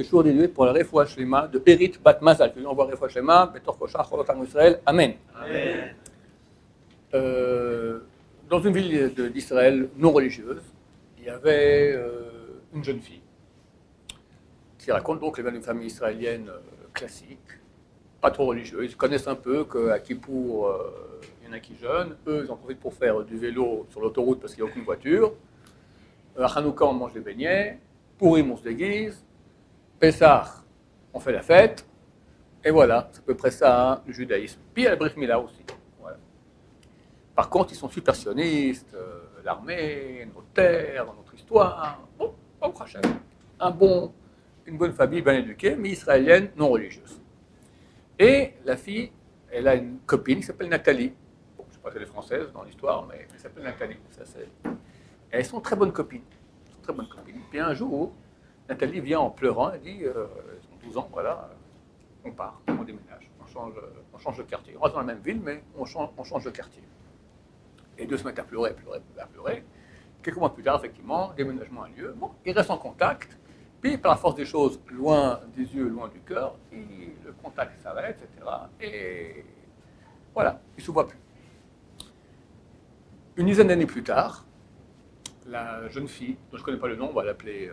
ce jour dédié pour la Refoua Shlema de Erit Bat Mazal. Que nous envoie Refoua Shlema, Betor Koshach, Cholot Am Israël. Amen. Amen. Dans une ville d'Israël non religieuse, il y avait une jeune fille qui raconte donc qu'elle vient d'une famille israélienne classique, pas trop religieuse. Ils connaissent un peu qu'à Kippour, il y en a qui jeûnent. Eux, ils en profitent pour faire du vélo sur l'autoroute parce qu'il n'y a aucune voiture. À Hanouka, on mange des beignets. Pourim, on se déguise. Pessah, on fait la fête. Et voilà, c'est à peu près ça, hein, le judaïsme. Puis il y a la Brit Mila aussi. Voilà. Par contre, ils sont supersionnistes, l'armée, nos terres, notre histoire. Bon, une bonne famille bien éduquée, mais israélienne, non religieuse. Et la fille, elle a une copine qui s'appelle Nathalie. Bon, je ne sais pas si elle est française dans l'histoire, mais elle s'appelle Nathalie. Ça, et elles sont très bonnes copines. Puis un jour, Nathalie vient en pleurant, elle dit, elles ont 12 ans, voilà, on part, on déménage, on change de quartier. On reste dans la même ville, mais on change de quartier. Et deux se mettent à pleurer. Quelques mois plus tard, effectivement, déménagement a lieu. Bon, ils restent en contact. Puis, par la force des choses, loin des yeux, loin du cœur, le contact s'arrête, etc. Et voilà, ils ne se voient plus. Une dizaine d'années plus tard, la jeune fille, dont je ne connais pas le nom, on va l'appeler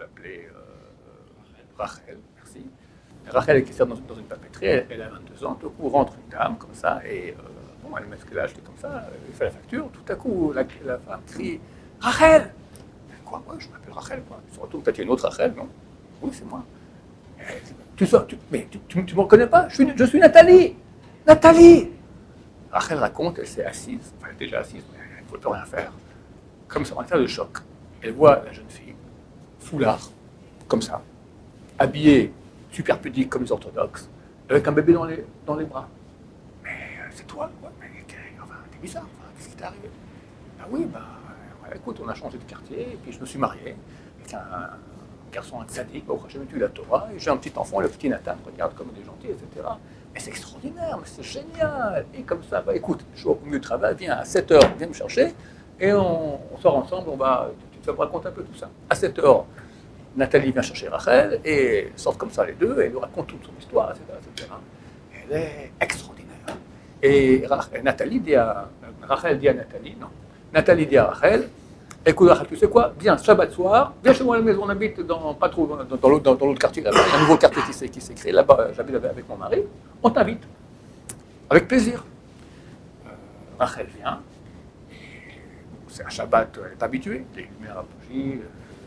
Rachel, merci. Rachel qui sert dans une papeterie, elle a 22 ans, tout à coup rentre une dame comme ça, et bon, elle met ce qu'elle a acheté comme ça, elle fait la facture, tout à coup la femme crie « Rachel !» Quoi, moi, je m'appelle Rachel, quoi. Il se retourne, peut-être qu'il y a une autre Rachel, non? Oui, c'est moi. Mais tu me reconnais pas? Je suis Nathalie. Nathalie. Rachel raconte, elle s'est assise, enfin, elle est déjà assise, mais elle ne pouvait plus rien faire. Comme ça, en état de choc. Elle voit la jeune fille, foulard, comme ça, habillée, super pudique comme les orthodoxes, avec un bébé dans les bras. Mais c'est toi, quoi. Mais enfin, t'es bizarre, enfin, qu'est-ce qui t'est arrivé? Ah oui, écoute, on a changé de quartier, et puis je me suis marié avec un garçon, un tzaddik, j'ai étudié la Torah, et j'ai un petit enfant, le petit Nathan, regarde comme il est gentil, etc. Mais c'est extraordinaire, mais c'est génial. Et comme ça, écoute, je suis au milieu de travail, viens à 7h, viens me chercher, et on sort ensemble, tu vas me raconter un peu tout ça. À 7h, Nathalie vient chercher Rachel, et sortent comme ça les deux, et elle nous raconte toute son histoire, etc. Elle est extraordinaire. Et Nathalie dit à Rachel dit à Nathalie, non. Nathalie dit à Rachel, écoute Rachel, tu sais quoi, viens, Shabbat soir, viens chez moi à la maison, on habite pas trop dans l'autre quartier là-bas, il y a un nouveau quartier qui s'est créé là-bas, j'habite avec mon mari, on t'invite, avec plaisir. Rachel vient, c'est un Shabbat, elle est habituée, les lumières à bougie,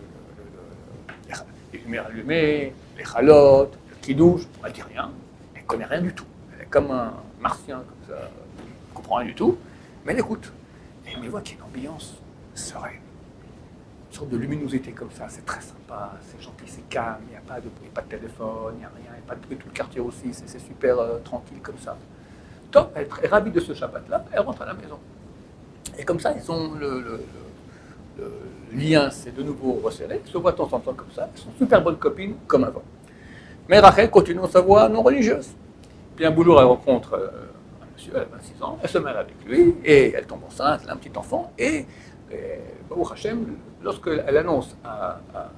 les lumières allumées, les chalotes, le kidouche, elle ne dit rien, elle ne connaît rien du tout, elle est comme un martien, comme ça, elle ne comprend rien du tout, mais elle écoute. Et elle voit qu'il y a une ambiance sereine, une sorte de luminosité comme ça, c'est très sympa, c'est gentil, c'est calme, il n'y a pas de bruit, pas de téléphone, il n'y a rien, il n'y a pas de bruit, tout le quartier aussi, c'est super tranquille comme ça. Top, elle est très ravie de ce Shabbat-là, elle rentre à la maison. Et comme ça, ils ont le lien s'est de nouveau resserré, ils se voient de temps en temps comme ça, ils sont super bonnes copines comme avant. Mais Rachel continue sa voie non religieuse. Puis un jour, elle rencontre monsieur, elle a 26 ans, elle se marie avec lui, et elle tombe enceinte, elle a un petit enfant, et Baruch Hashem, lorsqu'elle annonce à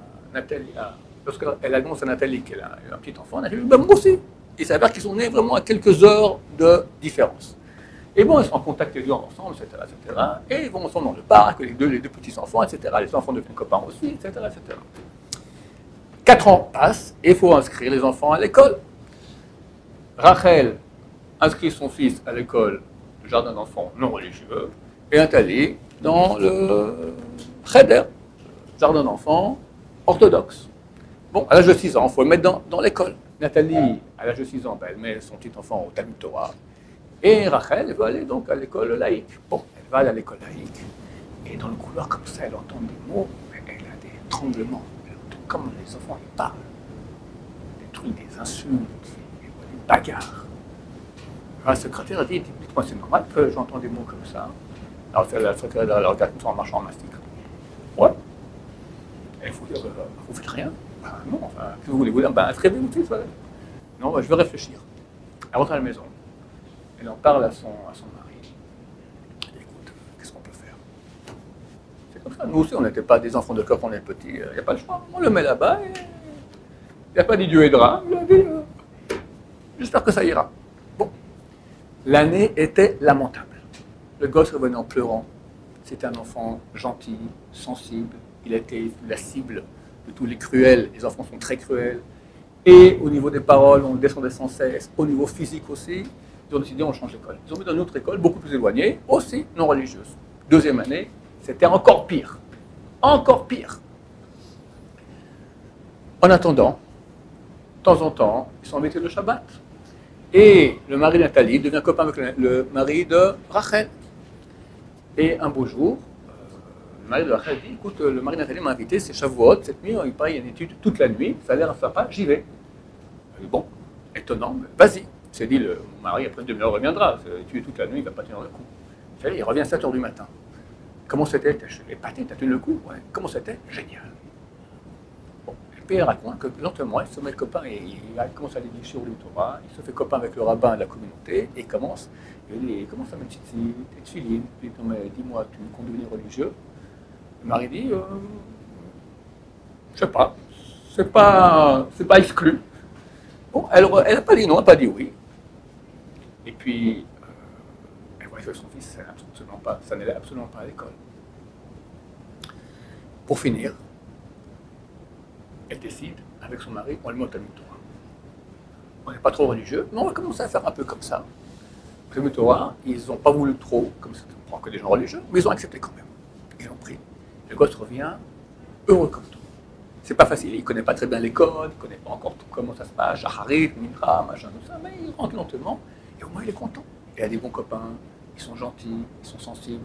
Nathalie qu'elle a un petit enfant, elle dit, moi aussi. Il s'avère qu'ils sont nés vraiment à quelques heures de différence. Et bon, ils sont en contact les deux ensemble, etc., etc., et ils vont ensemble dans le parc, les deux petits-enfants, etc., les enfants deviennent copains aussi, etc., etc. 4 ans passent, et il faut inscrire les enfants à l'école. Rachel inscrit son fils à l'école du jardin d'enfants non religieux, et Nathalie dans le Cheder, jardin d'enfants orthodoxe. Bon, à l'âge de 6 ans, il faut le mettre dans l'école. Nathalie, à l'âge de 6 ans, elle met son petit enfant au Talmud Torah, et Rachel, elle veut aller donc à l'école laïque. Bon, elle va à l'école laïque, et dans le couloir comme ça, elle entend des mots, mais elle a des tremblements, elle entend comme les enfants ils parlent, des trucs, des insultes, des bagarres. La secrétaire a dit, dites-moi, c'est normal que j'entends des mots comme ça. Alors la secrétaire la regarde comme ça en marchant en mastic. Ouais. Et vous faites rien? Non, enfin, que vous voulez vous dire? Inscrivez-vous tout ça. Non, je vais réfléchir. Elle rentre à la maison. Elle en parle à son mari. Elle dit, écoute, qu'est-ce qu'on peut faire? C'est comme ça. Nous aussi, on n'était pas des enfants de cœur quand on est petit. Il n'y a pas le choix. On le met là-bas et Il n'a pas dit Dieu aidera, il a dit j'espère que ça ira. Bon, l'année était lamentable. Le gosse revenait en pleurant. C'était un enfant gentil, sensible. Il a été la cible de tous les cruels. Les enfants sont très cruels. Et au niveau des paroles, on descendait sans cesse. Au niveau physique aussi, ils ont décidé on change d'école. Ils ont mis dans une autre école, beaucoup plus éloignée, aussi non religieuse. Deuxième année, c'était encore pire. Encore pire. En attendant, de temps en temps, ils sont invités le Shabbat. Et le mari de Nathalie devient copain avec le mari de Rachel. Et un beau jour, le mari de Rachel dit, écoute, le mari de Nathalie m'a invité, c'est Shavuot, cette nuit, il paraît, il y a une étude toute la nuit, ça a l'air sympa, j'y vais. Bon, étonnant, mais vas-y. Il s'est dit, mon mari, après une demi-heure, reviendra. L'étude toute la nuit, il ne va pas tenir le coup. Il revient à 7h du matin. Comment c'était? T'as épaté, t'as tenu le coup? Ouais. Comment c'était? Génial. Bon, et puis il raconte que lentement, il se met copain, et il commence à aller sur le Torah, il se fait copain avec le rabbin de la communauté, et il commence à me titiller, puis dis-moi, tu comptes devenir religieux? Le mari dit, je sais pas, c'est pas exclu. Bon, elle n'a pas dit non, elle n'a pas dit oui. Et puis, elle voit que son fils, ça n'allait absolument pas à l'école. Pour finir, elle décide, avec son mari, on le met au Talmud Torah. On n'est pas trop religieux, mais on va commencer à faire un peu comme ça. Au Talmud Torah, ils n'ont pas voulu trop, comme ça ne prend que des gens religieux, mais ils ont accepté quand même. Ils l'ont pris. Le gosse revient, heureux comme tout. C'est pas facile, il ne connaît pas très bien les codes, il ne connaît pas encore tout comment ça se passe, Shacharit, Mincha, machin, tout ça, mais il rentre lentement, et au moins il est content. Il a des bons copains, ils sont gentils, ils sont sensibles.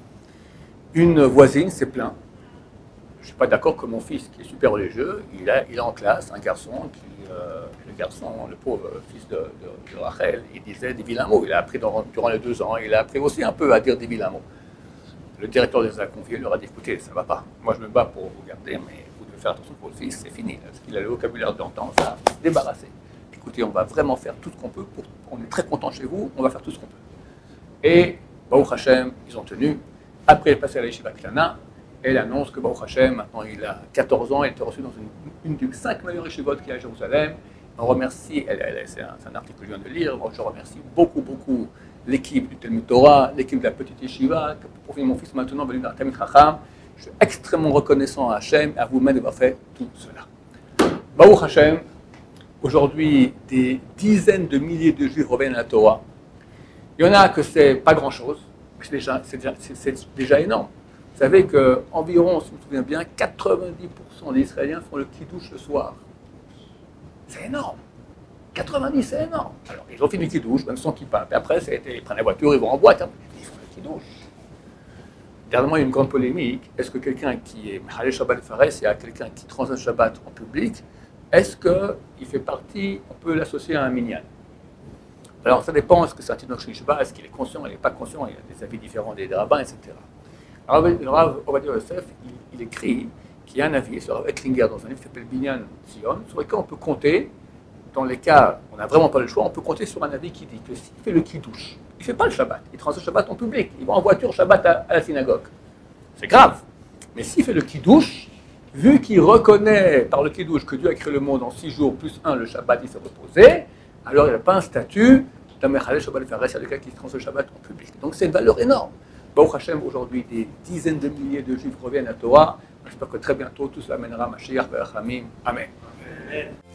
Une voisine s'est plainte. Je ne suis pas d'accord que mon fils, qui est super religieux, il a en classe un garçon le pauvre fils de Rachel, il disait des vilains mots. Il a appris durant les 2 ans, il a appris aussi un peu à dire des vilains mots. Le directeur des conviés leur a dit, écoutez, ça ne va pas. Moi je me bats pour vous garder, mais vous devez faire attention pour le fils, c'est fini. Parce qu'il a le vocabulaire d'antan, ça va se débarrasser. Écoutez, on va vraiment faire tout ce qu'on peut. On est très content chez vous, on va faire tout ce qu'on peut. Et Baruch Hashem, ils ont tenu. Après, il est passé à la Yeshiva Klana. Elle annonce que Baruch Hashem, maintenant il a 14 ans, il était reçu dans une des 5 meilleures yeshivot qu'il y a à Jérusalem. On remercie, c'est un article que je viens de lire, je remercie beaucoup l'équipe du Talmud Torah, l'équipe de la petite yeshiva, pour finir mon fils maintenant venu dans le Talmid Chacham. Je suis extrêmement reconnaissant à Hashem et à vous-même d'avoir fait tout cela. Baruch Hashem, aujourd'hui des dizaines de milliers de juifs reviennent à la Torah. Il y en a que c'est pas grand-chose, mais c'est déjà énorme. Vous savez qu'environ, si je me souviens bien, 90% des Israéliens font le kiddush le soir. C'est énorme. 90, c'est énorme. Alors, ils ont fini le kiddush, même sans kippa. Puis après, ils prennent la voiture, ils vont en boîte. Ils font le kiddush. Dernièrement, il y a une grande polémique. Est-ce que quelqu'un qui est Mechalel Shabbat Fares, il y a quelqu'un qui transgresse Shabbat en public, est-ce qu'il fait partie, on peut l'associer à un minyan? Alors, ça dépend. Est-ce que c'est un Tinoch Shishba? Est-ce qu'il est conscient? Il n'est pas conscient? Il y a des avis différents des rabbins, etc. Alors, le Rav Ovadia Yosef, il écrit qu'il y a un avis sur Rav Ettlinger dans un livre qui s'appelle Binyan Zion, sur lequel on peut compter, dans les cas où on n'a vraiment pas le choix, on peut compter sur un avis qui dit que s'il fait le kiddush, il ne fait pas le Shabbat, il transgresse le Shabbat en public, il va en voiture Shabbat à la synagogue. C'est grave. Mais s'il fait le kiddush, vu qu'il reconnaît par le kiddush que Dieu a créé le monde en 6 jours, plus 1, le Shabbat, il s'est reposé, alors il n'a pas un statut d'un Mechalel Shabbat Fares, il y a quelqu'un qui transgresse le Shabbat en public. Donc c'est une valeur énorme. Baruch Hashem, aujourd'hui, des dizaines de milliers de juifs reviennent à la Torah. J'espère que très bientôt, tout cela mènera Mashiach Berachamim. Amen. Amen.